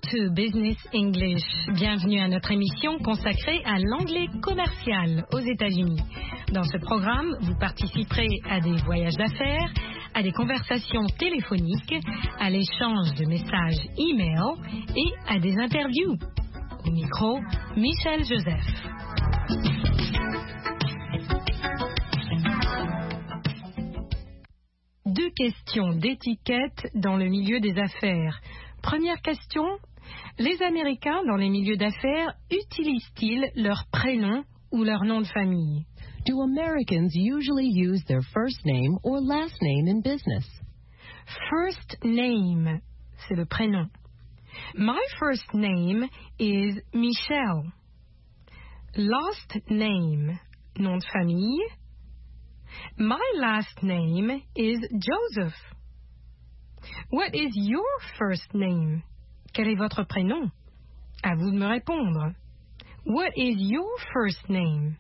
to Business English. Bienvenue à notre émission consacrée à l'anglais commercial aux États-Unis. Dans ce programme, vous participerez à des voyages d'affaires, à des conversations téléphoniques, à l'échange de messages e-mail et à des interviews. Au micro, Michel Joseph. Deux questions d'étiquette dans le milieu des affaires. Première question, les Américains dans les milieux d'affaires utilisent-ils leur prénom ou leur nom de famille? Do Americans usually use their first name or last name in business? First name, c'est le prénom. My first name is Michelle. Last name, nom de famille. My last name is Joseph. What is your first name? Quel est votre prénom? À vous de me répondre. What is your first name?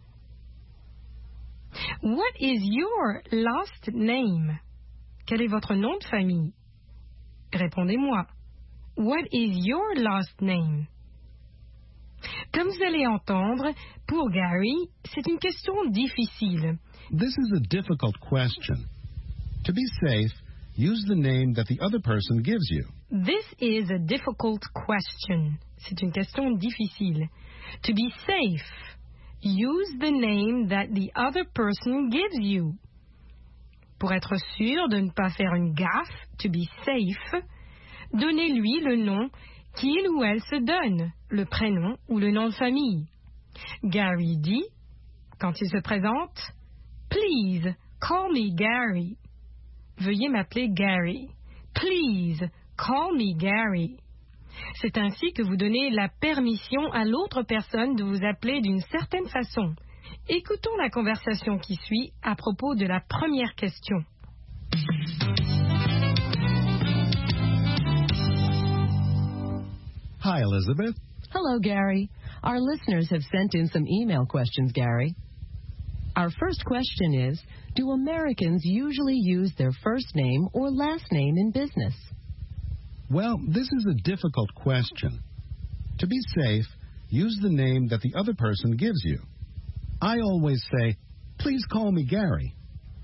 What is your last name? Quel est votre nom de famille? Répondez-moi. What is your last name? Comme vous allez entendre, pour Gary, c'est une question difficile. This is a difficult question. To be safe, use the name that the other person gives you. This is a difficult question. C'est une question difficile. To be safe, use the name that the other person gives you. Pour être sûr de ne pas faire une gaffe, to be safe, donnez-lui le nom qu'il ou elle se donne, le prénom ou le nom de famille. Gary dit, quand il se présente, Please, call me Gary. Veuillez m'appeler Gary. Please, call me Gary. C'est ainsi que vous donnez la permission à l'autre personne de vous appeler d'une certaine façon. Écoutons la conversation qui suit à propos de la première question. Hi, Elizabeth. Hello, Gary. Our listeners have sent in some email questions, Gary. Our first question is, do Americans usually use their first name or last name in business? Well, this is a difficult question. To be safe, use the name that the other person gives you. I always say, please call me Gary.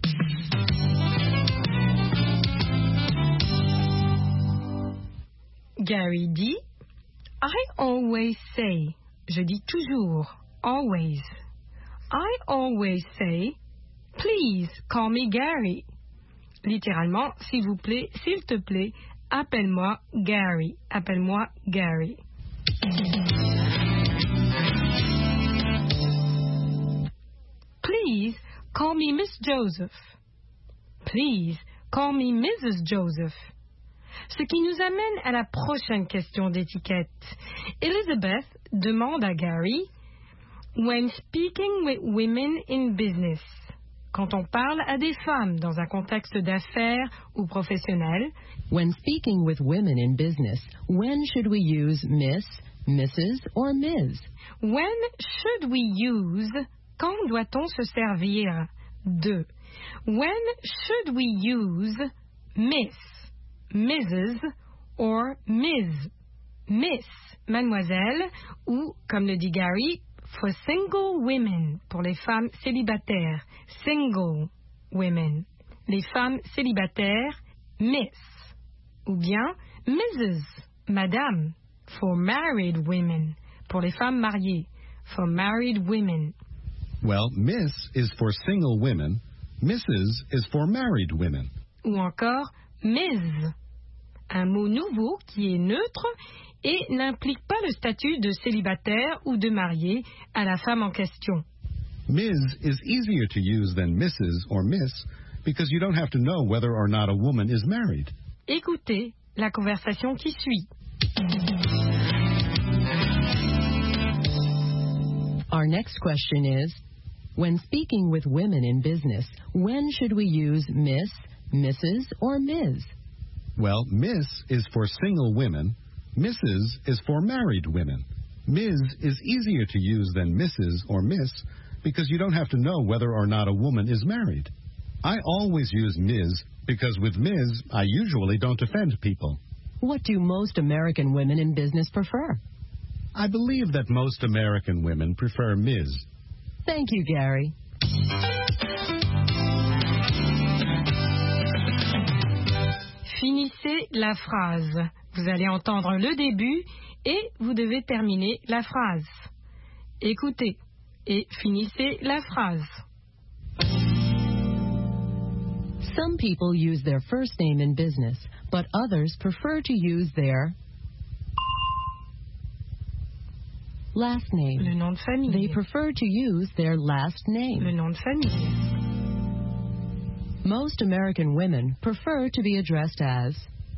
Gary dit, I always say, je dis toujours, always. I always say, please call me Gary. Littéralement, s'il vous plaît, s'il te plaît, appelle-moi Gary. Appelle-moi Gary. Please call me Miss Joseph. Please call me Mrs. Joseph. Ce qui nous amène à la prochaine question d'étiquette. Elizabeth demande à Gary, when speaking with women in business, quand on parle à des femmes dans un contexte d'affaires ou professionnel, when speaking with women in business, when should we use Miss, Mrs. or Ms? When should we use, quand doit-on se servir de? When should we use Miss, Mrs. or Ms? Miss, mademoiselle, ou, comme le dit Gary, for single women, pour les femmes célibataires, single women. Les femmes célibataires, Miss. Ou bien Mrs., madame, for married women, pour les femmes mariées, for married women. Well, Miss is for single women, Mrs. is for married women. Ou encore Ms., un mot nouveau qui est neutre et n'implique pas le statut de célibataire ou de marié à la femme en question. Ms. is easier to use than Mrs. or Miss because you don't have to know whether or not a woman is married. Écoutez la conversation qui suit. Our next question is, when speaking with women in business, when should we use Miss, Mrs. or Ms? Well, Miss is for single women, Mrs. is for married women. Ms. is easier to use than Mrs. or Miss because you don't have to know whether or not a woman is married. I always use Ms. because with Ms. I usually don't offend people. What do most American women in business prefer? I believe that most American women prefer Ms. Thank you, Gary. Finissez la phrase. Vous allez entendre le début et vous devez terminer la phrase. Écoutez et finissez la phrase. Some people use their first name in business, but others prefer to use their last name. Le nom de famille. They prefer to use their last name. Le nom de famille. Most American women prefer to be addressed as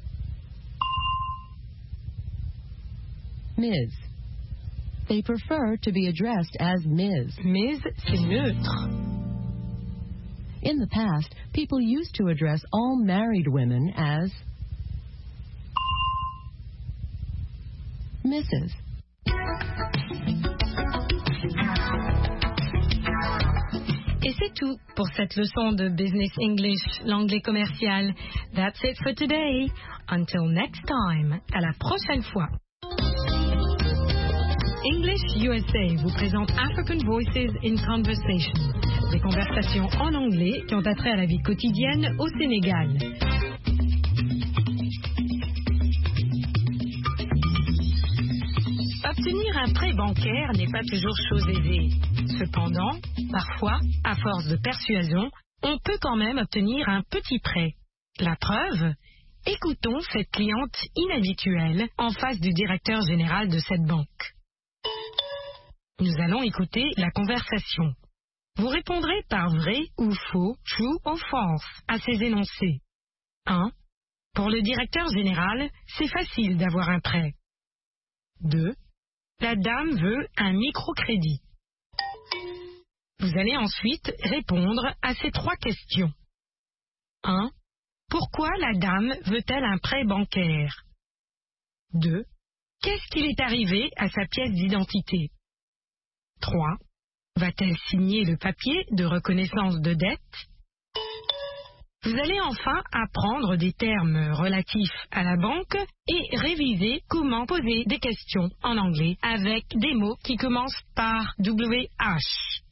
Ms. They prefer to be addressed as Ms. Ms, c'est neutre. In the past, people used to address all married women as Mrs. Et c'est tout pour cette leçon de Business English, l'anglais commercial. That's it for today. Until next time. À la prochaine fois. English USA vous présente African Voices in Conversation. Des conversations en anglais qui ont attrait à la vie quotidienne au Sénégal. Obtenir un prêt bancaire n'est pas toujours chose aisée. Cependant, parfois, à force de persuasion, on peut quand même obtenir un petit prêt. La preuve ? Écoutons cette cliente inhabituelle en face du directeur général de cette banque. Nous allons écouter la conversation. Vous répondrez par vrai ou faux, true or false, à ces énoncés. 1. Pour le directeur général, c'est facile d'avoir un prêt. 2. La dame veut un microcrédit. Vous allez ensuite répondre à ces 3 questions. 1. Pourquoi la dame veut-elle un prêt bancaire? 2. Qu'est-ce qu'il est arrivé à sa pièce d'identité? 3. Va-t-elle signer le papier de reconnaissance de dette? Vous allez enfin apprendre des termes relatifs à la banque et réviser comment poser des questions en anglais avec des mots qui commencent par WH.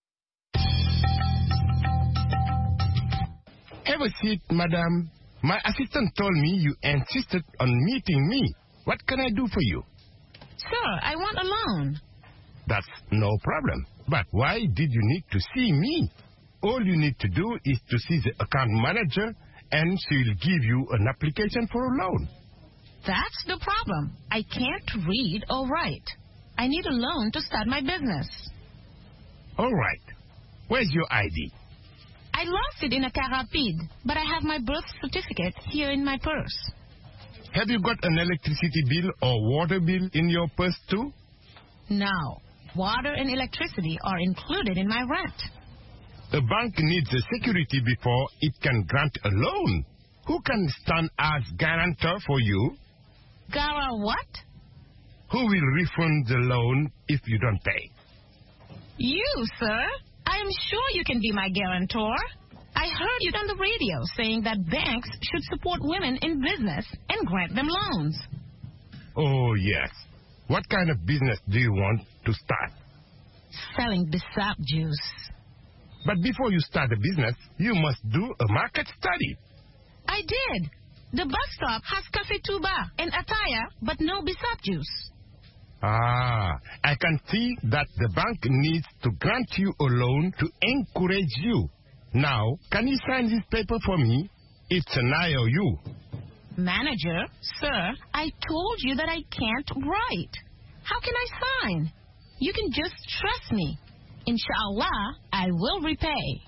Have a seat, madam. My assistant told me you insisted on meeting me. What can I do for you? Sir, I want a loan. That's no problem. But why did you need to see me? All you need to do is to see the account manager and she will give you an application for a loan. That's the problem. I can't read or write. I need a loan to start my business. All right. Where's your ID? I lost it in a car rapide, but I have my birth certificate here in my purse. Have you got an electricity bill or water bill in your purse too? No. Water and electricity are included in my rent. A bank needs a security before it can grant a loan. Who can stand as guarantor for you? Gara what? Who will refund the loan if you don't pay? You, sir. I am sure you can be my guarantor. I heard you on the radio saying that banks should support women in business and grant them loans. Oh, yes. What kind of business do you want to start? Selling Bissap juice. But before you start a business, you must do a market study. I did. The bus stop has Cafe Tuba and Ataya, but no Bissap juice. Ah, I can see that the bank needs to grant you a loan to encourage you. Now, can you sign this paper for me? It's an IOU. Manager, sir, I told you that I can't write. How can I sign? You can just trust me. Inshallah, I will repay.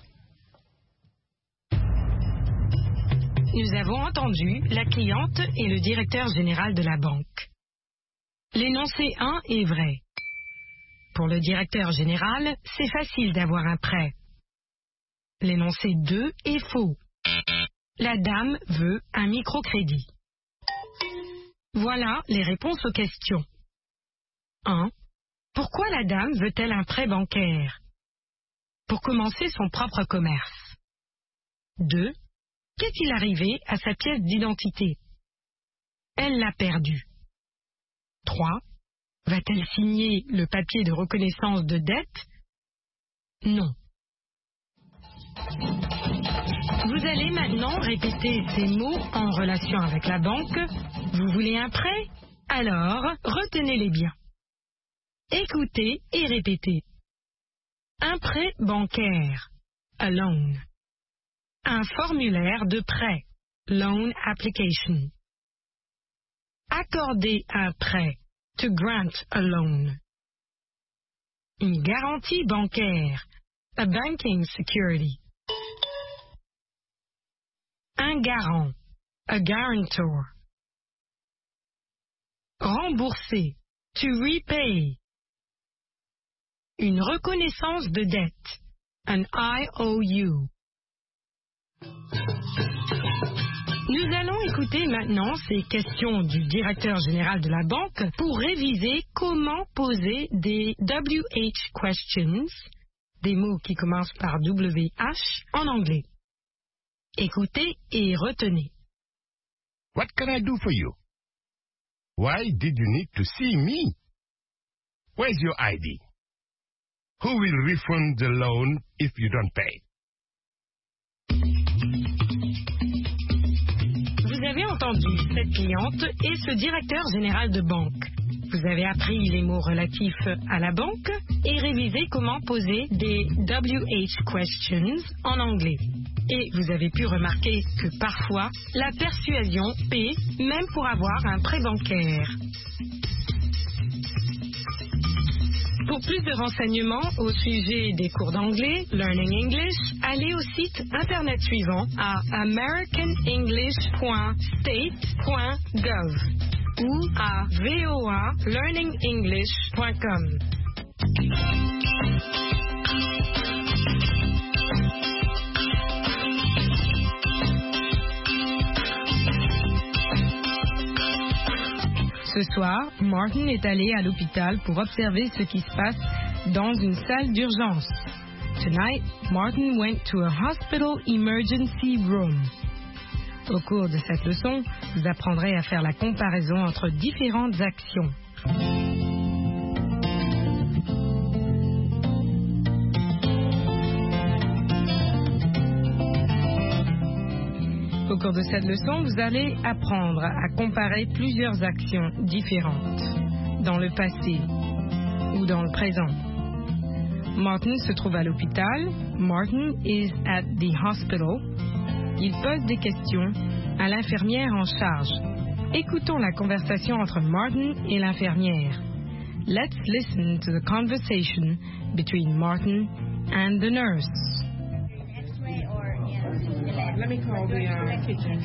Nous avons entendu la cliente et le directeur général de la banque. L'énoncé 1 est vrai. Pour le directeur général, c'est facile d'avoir un prêt. L'énoncé 2 est faux. La dame veut un microcrédit. Voilà les réponses aux questions. 1. Pourquoi la dame veut-elle un prêt bancaire? Pour commencer son propre commerce. 2. Qu'est-il arrivé à sa pièce d'identité? Elle l'a perdu. 3. Va-t-elle signer le papier de reconnaissance de dette? Non. Vous allez maintenant répéter ces mots en relation avec la banque. Vous voulez un prêt? Alors, retenez-les bien. Écoutez et répétez. Un prêt bancaire, a loan. Un formulaire de prêt, loan application. Accorder un prêt, to grant a loan. Une garantie bancaire, a banking security. Un garant, a guarantor. Rembourser, to repay. Une reconnaissance de dette, an IOU. Nous allons écouter maintenant ces questions du directeur général de la banque pour réviser comment poser des WH questions, des mots qui commencent par WH en anglais. Écoutez et retenez. What can I do for you? Why did you need to see me? Where's your ID? Who will refund the loan if you don't pay? Vous avez entendu cette cliente et ce directeur général de banque. Vous avez appris les mots relatifs à la banque et révisé comment poser des WH questions en anglais. Et vous avez pu remarquer que parfois, la persuasion paie même pour avoir un prêt bancaire. Pour plus de renseignements au sujet des cours d'anglais, Learning English, allez au site internet suivant à americanenglish.state.gov ou à voalearningenglish.com. Ce soir, Martin est allé à l'hôpital pour observer ce qui se passe dans une salle d'urgence. Tonight, Martin went to a hospital emergency room. Au cours de cette leçon, vous apprendrez à faire la comparaison entre différentes actions. Au cours de cette leçon, vous allez apprendre à comparer plusieurs actions différentes dans le passé ou dans le présent. Martin se trouve à l'hôpital. Martin is at the hospital. Il pose des questions à l'infirmière en charge. Écoutons la conversation entre Martin et l'infirmière. Let's listen to the conversation between Martin and the nurse. Let me call the kitchen.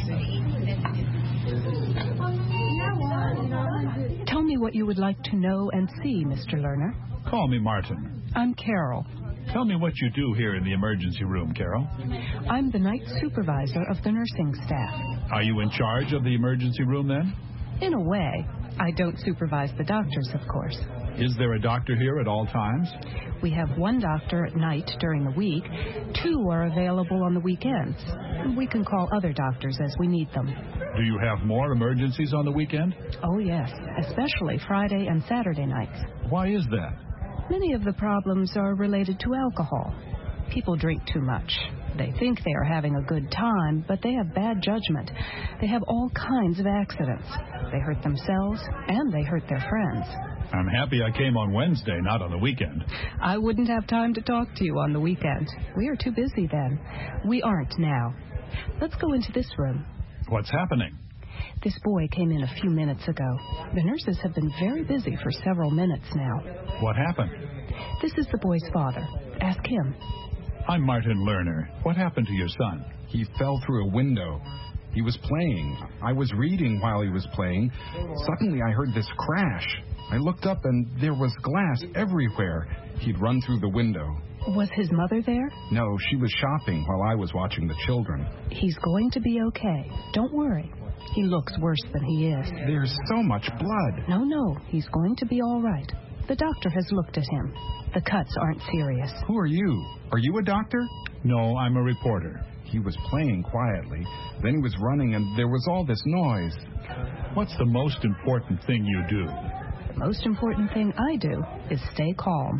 Tell me what you would like to know and see, Mr. Lerner. Call me Martin. I'm Carol. Tell me what you do here in the emergency room, Carol. I'm the night supervisor of the nursing staff. Are you in charge of the emergency room then? In a way. I don't supervise the doctors, of course. Is there a doctor here at all times? We have one doctor at night during the week. 2 are available on the weekends. We can call other doctors as we need them. Do you have more emergencies on the weekend? Oh, yes, especially Friday and Saturday nights. Why is that? Many of the problems are related to alcohol. People drink too much. They think they are having a good time, but they have bad judgment. They have all kinds of accidents. They hurt themselves, and they hurt their friends. I'm happy I came on Wednesday, not on the weekend. I wouldn't have time to talk to you on the weekend. We are too busy then. We aren't now. Let's go into this room. What's happening? This boy came in a few minutes ago. The nurses have been very busy for several minutes now. What happened? This is the boy's father. Ask him. I'm Martin Lerner. What happened to your son? He fell through a window. He was playing. I was reading while he was playing. Suddenly I heard this crash. I looked up and there was glass everywhere. He'd run through the window. Was his mother there? No, she was shopping while I was watching the children. He's going to be okay. Don't worry. He looks worse than he is. There's so much blood. No. He's going to be all right. The doctor has looked at him. The cuts aren't serious. Who are you? Are you a doctor? No, I'm a reporter. He was playing quietly. Then he was running, and there was all this noise. What's the most important thing you do? The most important thing I do is stay calm.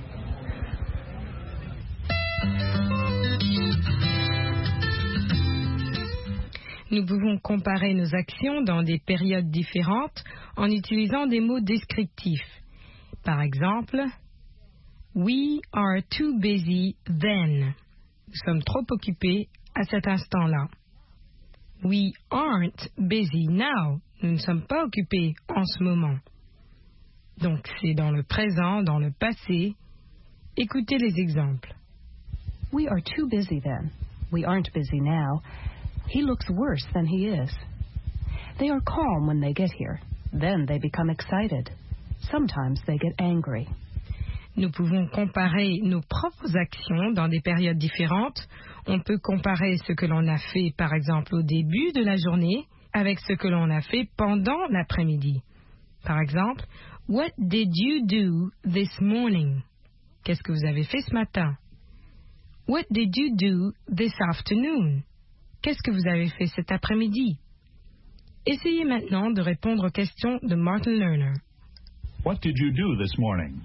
Nous pouvons comparer nos actions dans des périodes différentes en utilisant des mots descriptifs. Par exemple, we are too busy then. Nous sommes trop occupés à cet instant-là. We aren't busy now. Nous ne sommes pas occupés en ce moment. Donc c'est dans le présent, dans le passé. Écoutez les exemples. We are too busy then. We aren't busy now. He looks worse than he is. They are calm when they get here. Then they become excited. Sometimes they get angry. Nous pouvons comparer nos propres actions dans des périodes différentes. On peut comparer ce que l'on a fait, par exemple, au début de la journée avec ce que l'on a fait pendant l'après-midi. Par exemple, what did you do this morning? Qu'est-ce que vous avez fait ce matin? What did you do this afternoon? Qu'est-ce que vous avez fait cet après-midi? Essayez maintenant de répondre aux questions de Martin Lerner. What did you do this morning?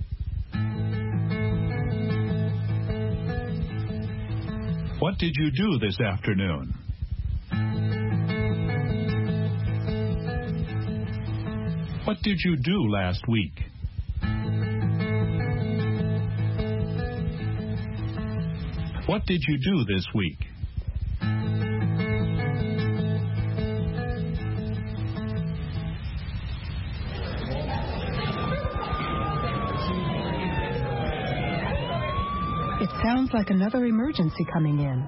What did you do this afternoon? What did you do last week? What did you do this week? It sounds like another emergency coming in.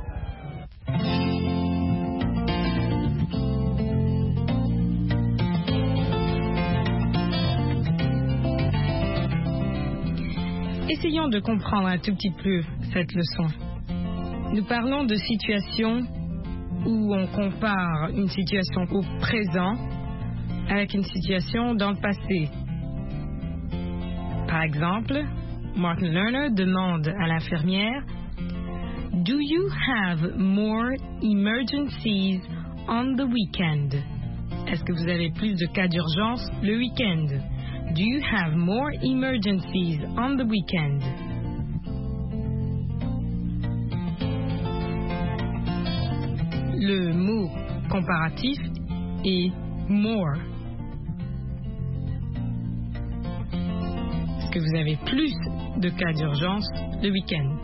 Essayons de comprendre un tout petit peu cette leçon. Nous parlons de situations où on compare une situation au présent avec une situation dans le passé. Par exemple, Martin Lerner demande à l'infirmière « Do you have more emergencies on the weekend? » Est-ce que vous avez plus de cas d'urgence le week-end? Do you have more emergencies on the weekend? Le mot comparatif est more. Est-ce que vous avez plus de cas d'urgence le week-end?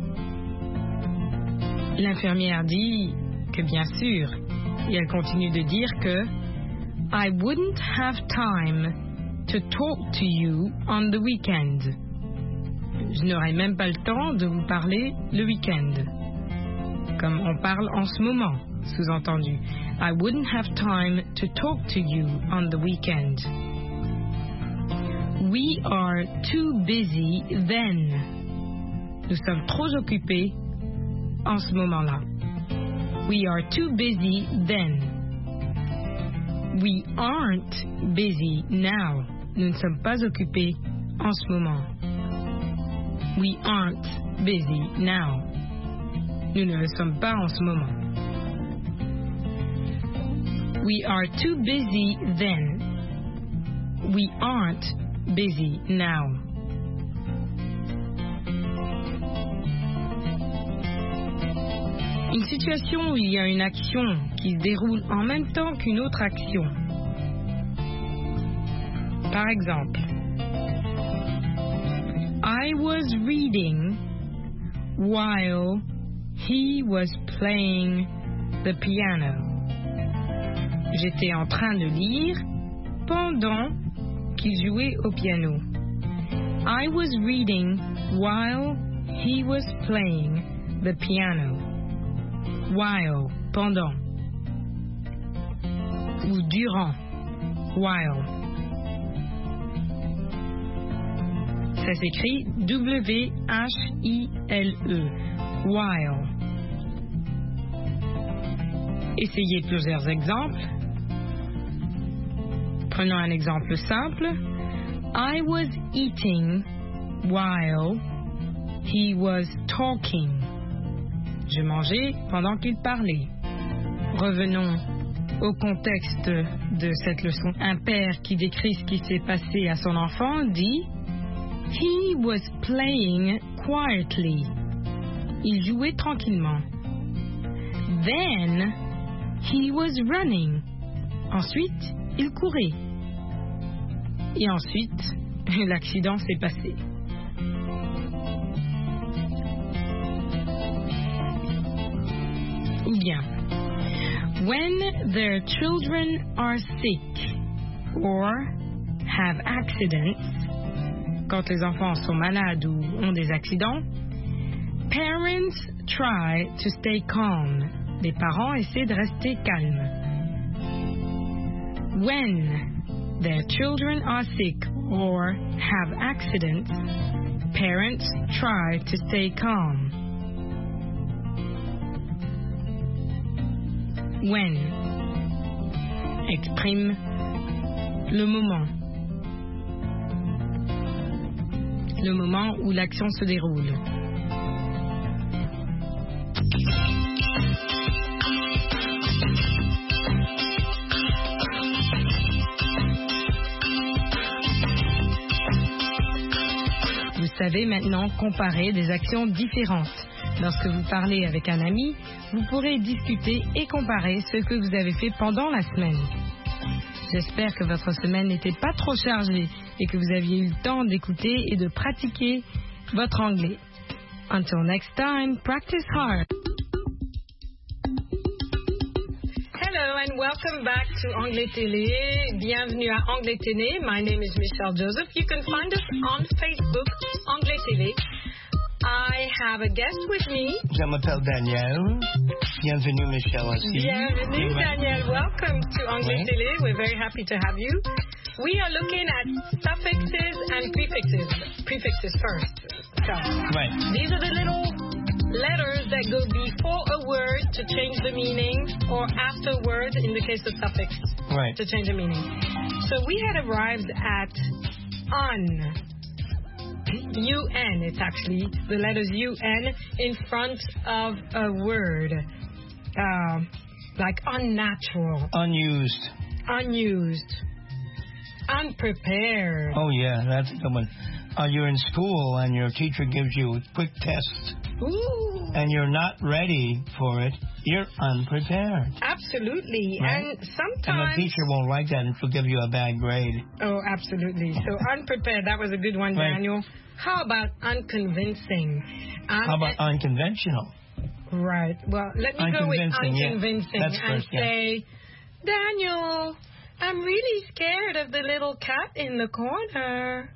L'infirmière dit que bien sûr, et elle continue de dire que I wouldn't have time to talk to you on the weekend. Je n'aurai même pas le temps de vous parler le week-end. Comme on parle en ce moment, sous-entendu. I wouldn't have time to talk to you on the weekend. We are too busy then. Nous sommes trop occupés en ce moment-là. We are too busy then. We aren't busy now. Nous ne sommes pas occupés en ce moment. We aren't busy now. Nous ne le sommes pas en ce moment. We are too busy then. We aren't busy now. Une situation où il y a une action qui se déroule en même temps qu'une autre action. Par exemple, I was reading while he was playing the piano. J'étais en train de lire pendant qu'il jouait au piano. I was reading while he was playing the piano. While, pendant. Ou durant. While. Ça s'écrit W-H-I-L-E. While. Essayez plusieurs exemples. Prenons un exemple simple. I was eating while he was talking. Je mangeais pendant qu'il parlait. Revenons au contexte de cette leçon. Un père qui décrit ce qui s'est passé à son enfant dit « He was playing quietly ». Il jouait tranquillement. Then, he was running. Ensuite, il courait. Et ensuite, l'accident s'est passé. Ou bien, when their children are sick or have accidents, quand les enfants sont malades ou ont des accidents, parents try to stay calm. Les parents essaient de rester calmes. When their children are sick or have accidents, parents try to stay calm. When exprime le moment où l'action se déroule. Vous savez maintenant comparer des actions différentes. Lorsque vous parlez avec un ami, vous pourrez discuter et comparer ce que vous avez fait pendant la semaine. J'espère que votre semaine n'était pas trop chargée et que vous aviez eu le temps d'écouter et de pratiquer votre anglais. Until next time, practice hard. Hello and welcome back to Anglais Télé. Bienvenue à Anglais Télé. My name is Michelle Joseph. You can find us on Facebook, Anglais Télé. I have a guest with me. Je m'appelle Daniel. Bienvenue, Michelle. Bienvenue, Daniel. Welcome to Anglais Télé. We're very happy to have you. We are looking at suffixes and prefixes. Prefixes first. So, right. These are the little letters that go before a word to change the meaning, or after a word in the case of suffix to change the meaning. So we had arrived at un. UN, it's actually the letters UN in front of a word. Like unnatural. Unused. Unprepared. Oh, yeah, that's a good one. You're in school and your teacher gives you a quick test. Ooh. And you're not ready for it. You're unprepared. Absolutely. Right? And sometimes... And the teacher won't like that and she'll give you a bad grade. Oh, absolutely. So unprepared, that was a good one, Daniel. How about unconvincing? How about unconventional? Right. Well, let me go with unconvincing and say, Daniel, I'm really scared of the little cat in the corner.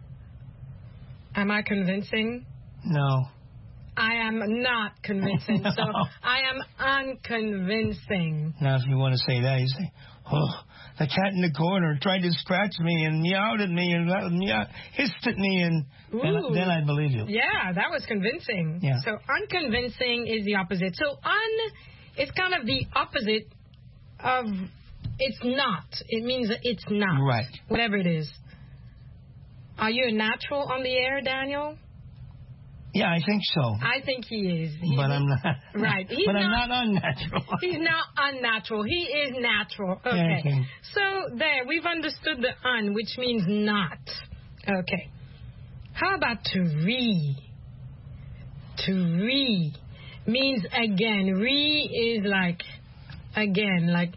Am I convincing? No. I am not convincing, so I am unconvincing. Now, if you want to say that, you say, oh, the cat in the corner tried to scratch me and meowed at me and hissed at me, and then I believe you. Yeah, that was convincing. Yeah. So unconvincing is the opposite. So is kind of the opposite of it's not. It means it's not. Right. Whatever it is. Are you a natural on the air, Daniel? Yeah, I think so. I think he is. But I'm not. Right. But I'm not unnatural. He's not unnatural. He is natural. Okay. So there, we've understood the un, which means not. Okay. How about to re? To re means again. Re is like again, like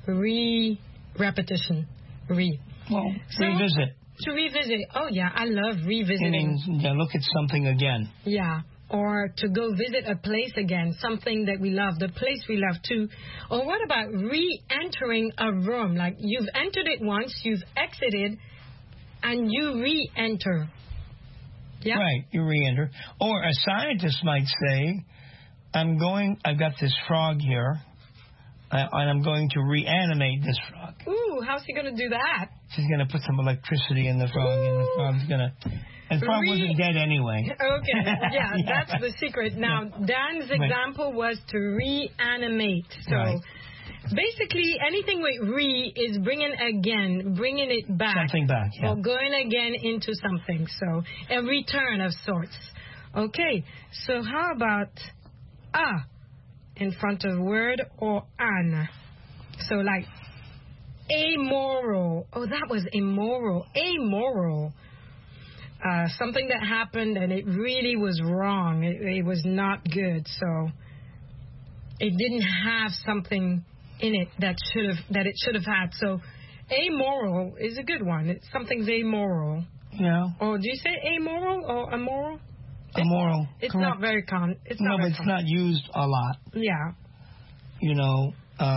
repetition. Re. Well, revisit. To revisit. Oh, yeah, I love revisiting. Look at something again. Yeah, or to go visit a place again, something that we love, the place we love too. Or what about re-entering a room? Like you've entered it once, you've exited, and you re-enter. Yeah? Right, you re-enter. Or a scientist might say, I've got this frog here, and I'm going to reanimate this frog. Ooh, how's he going to do that? She's going to put some electricity in the frog, and the frog's going to... And the frog wasn't dead anyway. Okay, yeah, that's the secret. Now, Dan's example was to reanimate. So, basically, anything with re is bringing it back. Something back, yeah. Or going again into something. So, a return of sorts. Okay, so how about in front of word or an. So like amoral. Oh, that was immoral. Amoral. Something that happened and it really was wrong. It was not good. So it didn't have something in it that it should have had. So amoral is a good one. Something's amoral. Yeah. Or do you say amoral or immoral? Immoral. It's correct. not very common. But it's not used a lot. Yeah. You know.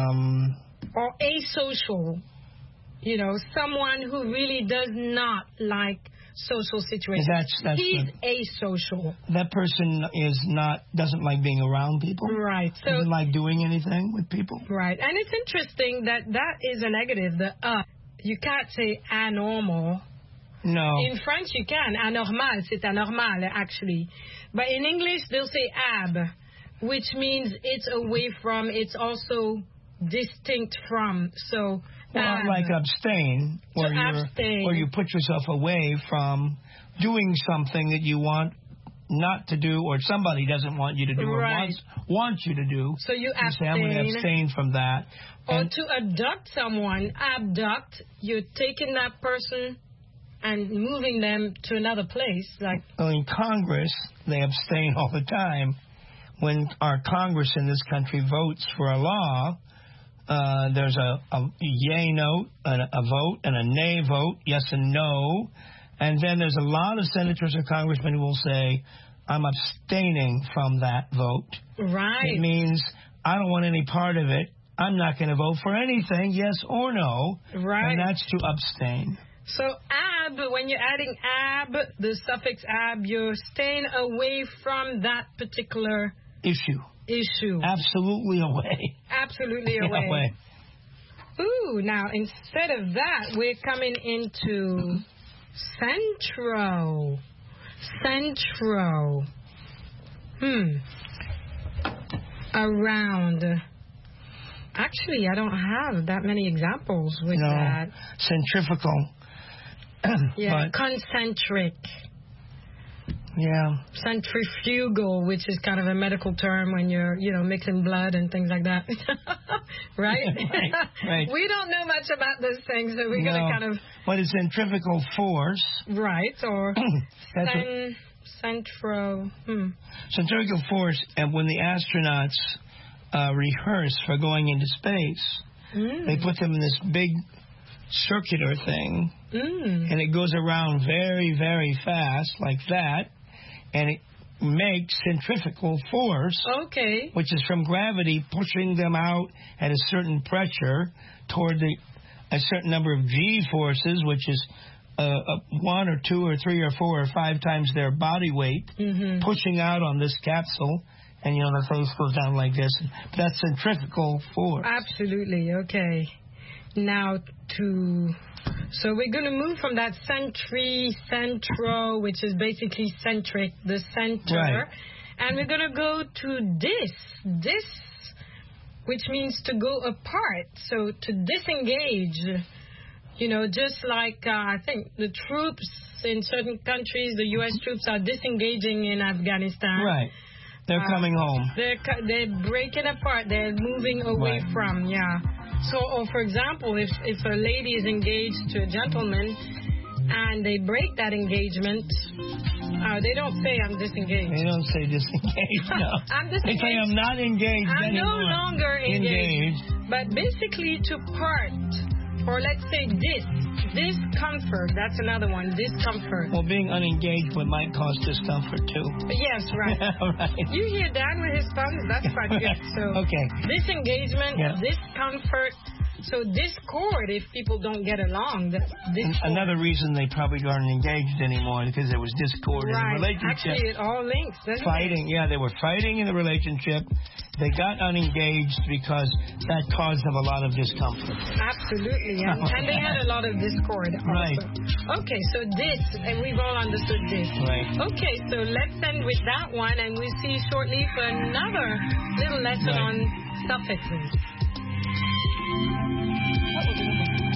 Or asocial. You know, someone who really does not like social situations. He's asocial. That person doesn't like being around people. Right. So doesn't like doing anything with people. Right. And it's interesting that is a negative. You can't say anormal. No. In French you can. Anormal, c'est anormal actually. But in English they'll say ab, which means it's away from, it's also distinct from. So like abstain, where you put yourself away from doing something that you want not to do, or somebody doesn't want you to do, right. or wants you to do. So you abstain. Say, I'm going to abstain from that. Or to abduct someone, abduct, you're taking that person and moving them to another place. Like in Congress, they abstain all the time. When our Congress in this country votes for a law, there's a yay note, a vote, and a nay vote, yes and no. And then there's a lot of senators or congressmen who will say, I'm abstaining from that vote. Right. It means I don't want any part of it. I'm not going to vote for anything, yes or no. Right. And that's to abstain. So ab, when you're adding ab, the suffix ab, you're staying away from that particular issue. Absolutely away. Absolutely away. Ooh, now instead of that, we're coming into centro. Centro. Around. Actually, I don't have that many examples with that. Centrifugal. Yeah, concentric. Yeah. Centrifugal, which is kind of a medical term when you're, mixing blood and things like that. Right? Right. We don't know much about those things, so we're going to kind of... But it's centrifugal force. Right, or centrifugal force, and when the astronauts rehearse for going into space, they put them in this big circular thing, and it goes around very, very fast, like that, and it makes centrifugal force, which is from gravity pushing them out at a certain pressure toward a certain number of g-forces, which is 1 or 2 or 3 or 4 or 5 times their body weight, pushing out on this capsule, and the face goes down like this. That's centrifugal force. Absolutely. Okay. Now so we're going to move from that centro, which is basically centric, the center, right. And we're going to go to dis, which means to go apart. So to disengage, just like I think the troops in certain countries, the U.S. troops are disengaging in Afghanistan. Right. They're coming home. They're breaking apart. They're moving away from, So, or for example, if a lady is engaged to a gentleman and they break that engagement, they don't say I'm disengaged. They don't say disengaged, no. I'm disengaged. They say I'm not engaged anymore. I'm no longer engaged. But basically to part, or let's say discomfort, that's another one, discomfort. Well, being unengaged might cause discomfort too. Yes, right. Right. You hear Dan with his thumbs, that's quite good. So disengagement, discomfort. So discord, if people don't get along, another reason they probably aren't engaged anymore because there was discord in the relationship. Actually, it all links, doesn't fighting, it? Yeah, they were fighting in the relationship. They got unengaged because that caused them a lot of discomfort. Absolutely, and they had a lot of discord also. Right. Okay, so and we've all understood this. Right. Okay, so let's end with that one, and we'll see you shortly for another little lesson on suffixes.